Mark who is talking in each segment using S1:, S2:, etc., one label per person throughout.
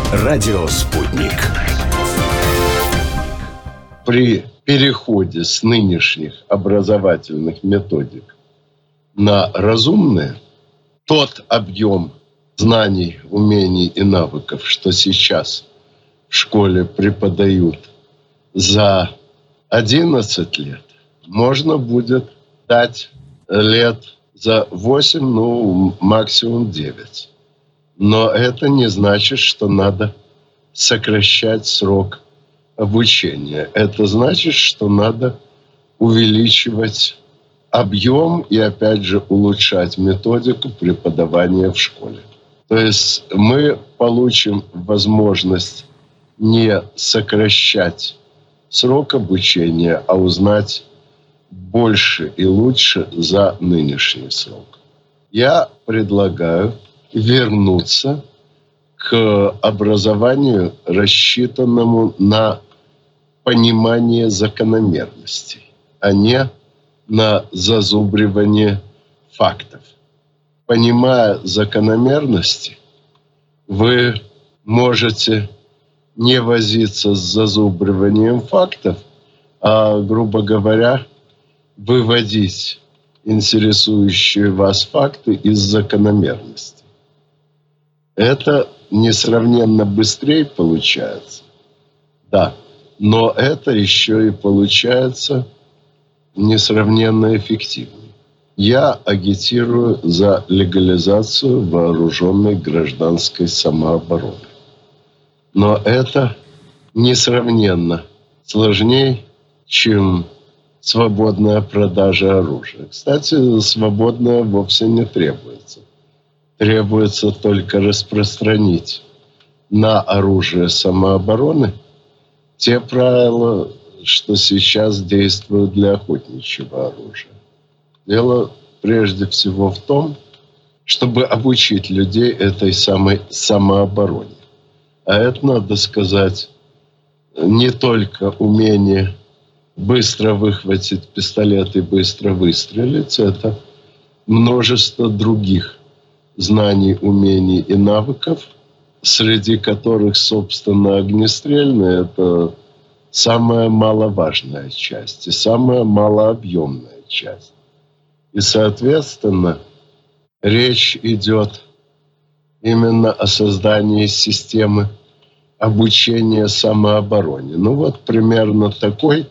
S1: Радио «Спутник».
S2: При переходе с нынешних образовательных методик на разумные, тот объем знаний, умений и навыков, что сейчас в школе преподают за 11 лет, можно будет дать лет за 8, максимум 9. Но это не значит, что надо сокращать срок обучения. Это значит, что надо увеличивать объем и, опять же, улучшать методику преподавания в школе. То есть мы получим возможность не сокращать срок обучения, а узнать больше и лучше за нынешний срок. Я предлагаю вернуться к образованию, рассчитанному на понимание закономерностей, а не на зазубривание фактов. Понимая закономерности, вы можете не возиться с зазубриванием фактов, а, грубо говоря, выводить интересующие вас факты из закономерностей. Это несравненно быстрее получается, да, но это еще и получается несравненно эффективнее. Я агитирую за легализацию вооруженной гражданской самообороны. Но это несравненно сложнее, чем свободная продажа оружия. Кстати, свободная вовсе не требуется. Требуется только распространить на оружие самообороны те правила, что сейчас действуют для охотничьего оружия. Дело прежде всего в том, чтобы обучить людей этой самой самообороне. А это, надо сказать, не только умение быстро выхватить пистолет и быстро выстрелить, это множество других знаний, умений и навыков, среди которых, собственно, огнестрельное – это самая маловажная часть и самая малообъемная часть. И, соответственно, речь идет именно о создании системы обучения самообороне. Примерно такой,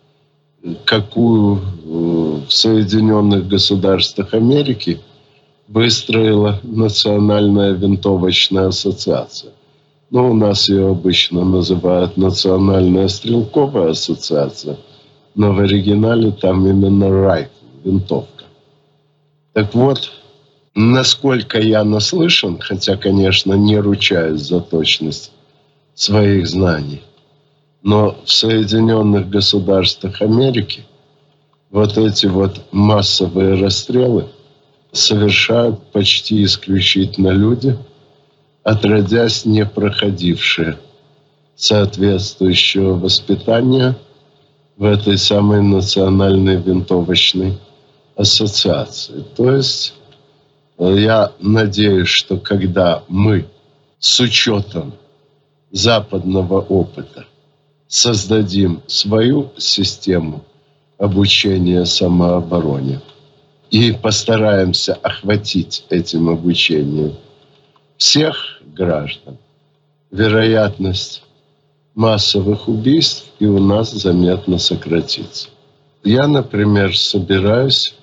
S2: какую в Соединенных Государствах Америки выстроила Национальная винтовочная ассоциация. У нас ее обычно называют Национальная стрелковая ассоциация, но в оригинале там именно райфл, винтовка. Так вот, насколько я наслышан, хотя, конечно, не ручаюсь за точность своих знаний, но в Соединенных Государствах Америки эти массовые расстрелы совершают почти исключительно люди, отродясь не проходившие соответствующего воспитания в этой самой Национальной винтовочной ассоциации. То есть я надеюсь, что когда мы с учетом западного опыта создадим свою систему обучения самообороне и постараемся охватить этим обучением всех граждан, вероятность массовых убийств и у нас заметно сократится. Я, например, собираюсь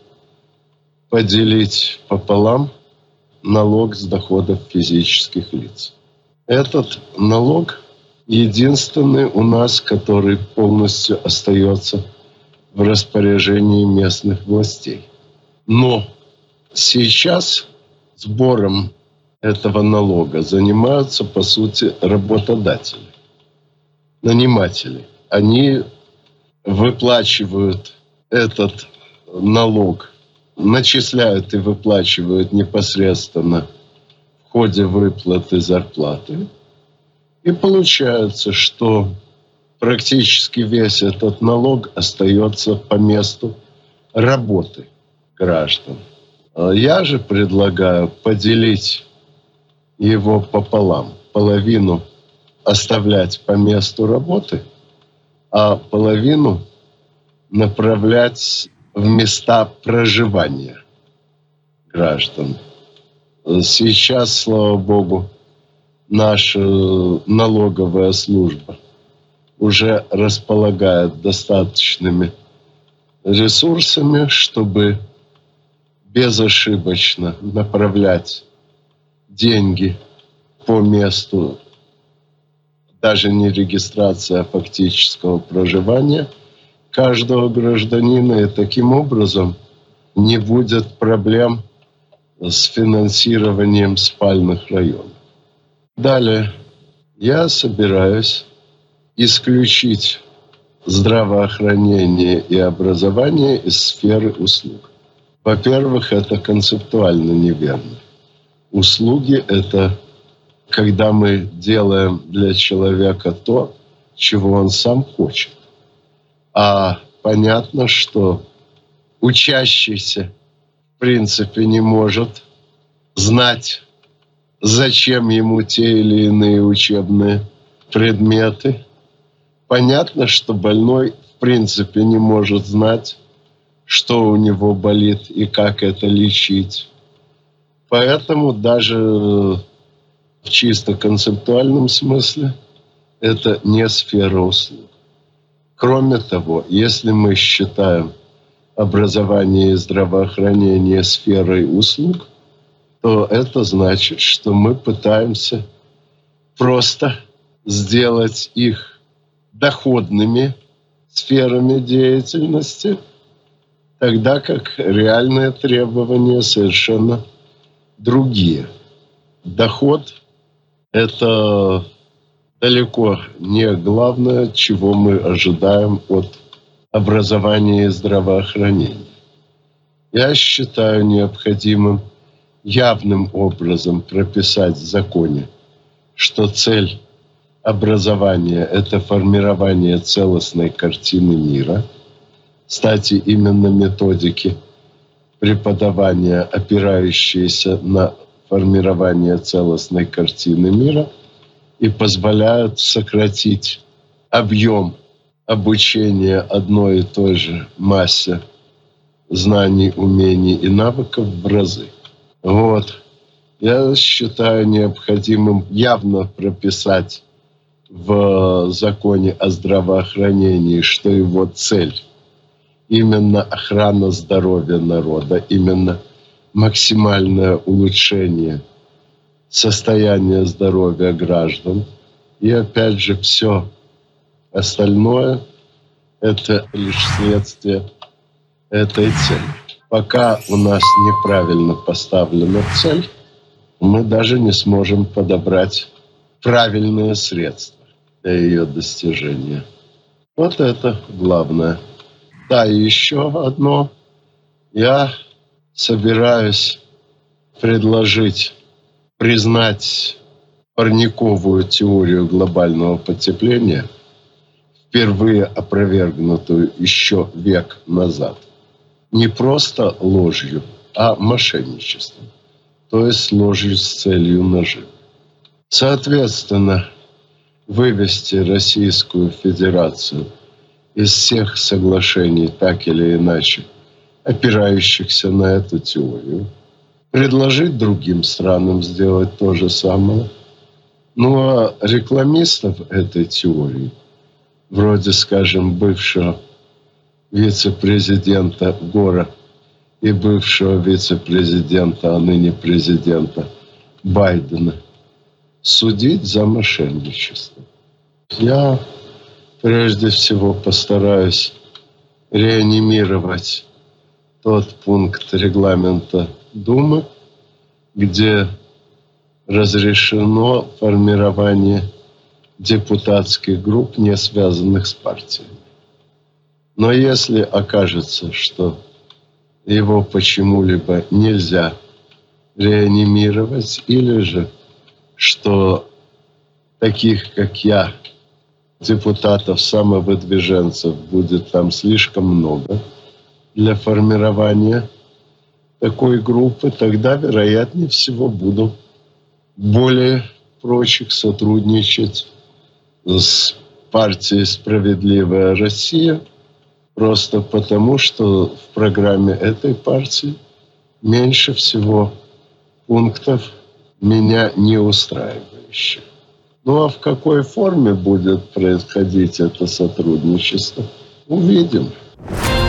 S2: поделить пополам налог с доходов физических лиц. Этот налог единственный у нас, который полностью остается в распоряжении местных властей. Но сейчас сбором этого налога занимаются, по сути, работодатели, наниматели. Они выплачивают этот налог, начисляют и выплачивают непосредственно в ходе выплаты зарплаты. И получается, что практически весь этот налог остается по месту работы граждан. Я же предлагаю поделить его пополам. Половину оставлять по месту работы, а половину направлять в места проживания граждан. Сейчас, слава богу, наша налоговая служба уже располагает достаточными ресурсами, чтобы безошибочно направлять деньги по месту даже не регистрации, а фактического проживания каждого гражданина. И таким образом не будет проблем с финансированием спальных районов. Далее я собираюсь исключить здравоохранение и образование из сферы услуг. Во-первых, это концептуально неверно. Услуги – это когда мы делаем для человека то, чего он сам хочет. А понятно, что учащийся в принципе не может знать, зачем ему те или иные учебные предметы. Понятно, что больной в принципе не может знать, что у него болит и как это лечить. Поэтому даже в чисто концептуальном смысле это не сфера услуг. Кроме того, если мы считаем образование и здравоохранение сферой услуг, то это значит, что мы пытаемся просто сделать их доходными сферами деятельности, тогда как реальные требования совершенно другие. Доход – это далеко не главное, чего мы ожидаем от образования и здравоохранения. Я считаю необходимым явным образом прописать в законе, что цель образования – это формирование целостной картины мира. Кстати, именно методики преподавания, опирающиеся на формирование целостной картины мира, и позволяют сократить объем обучения одной и той же массе знаний, умений и навыков в разы. Вот. Я считаю необходимым явно прописать в законе о здравоохранении, что его цель именно охрана здоровья народа, именно максимальное улучшение состояния здоровья граждан. И опять же, все остальное – это лишь следствие этой цели. Пока у нас неправильно поставлена цель, мы даже не сможем подобрать правильные средства для ее достижения. Вот это главное. Да, и еще одно. Я собираюсь предложить признать парниковую теорию глобального потепления, впервые опровергнутую еще век назад, не просто ложью, а мошенничеством, то есть ложью с целью наживы. Соответственно, вывести Российскую Федерацию из всех соглашений, так или иначе, опирающихся на эту теорию, предложить другим странам сделать то же самое. Ну а рекламистов этой теории, вроде, скажем, бывшего вице-президента Гора и бывшего вице-президента, а ныне президента Байдена, судить за мошенничество. Я прежде всего постараюсь реанимировать тот пункт регламента Думы, где разрешено формирование депутатских групп, не связанных с партиями. Но если окажется, что его почему-либо нельзя реанимировать, или же что таких, как я, депутатов-самовыдвиженцев будет там слишком много для формирования такой группы, тогда, вероятнее всего, буду более прочих сотрудничать с партией «Справедливая Россия», просто потому, что в программе этой партии меньше всего пунктов меня не устраивающих. Ну а в какой форме будет происходить это сотрудничество, увидим.